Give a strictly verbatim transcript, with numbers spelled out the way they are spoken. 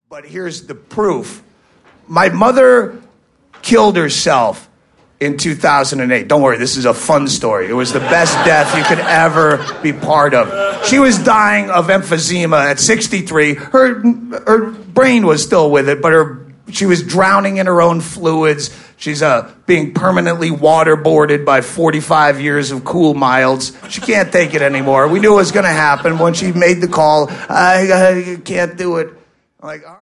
But here's the proof. My mother killed herself in two thousand eight. Don't worry, this is a fun story. It was the best death you could ever be part of. She was dying of emphysema at sixty-three. Her her brain was still with it, but her she was drowning in her own fluids. She's uh, being permanently waterboarded by forty-five years of cool milds. She can't take it anymore. We knew it was going to happen when she made the call. I, I can't do it. I'm like...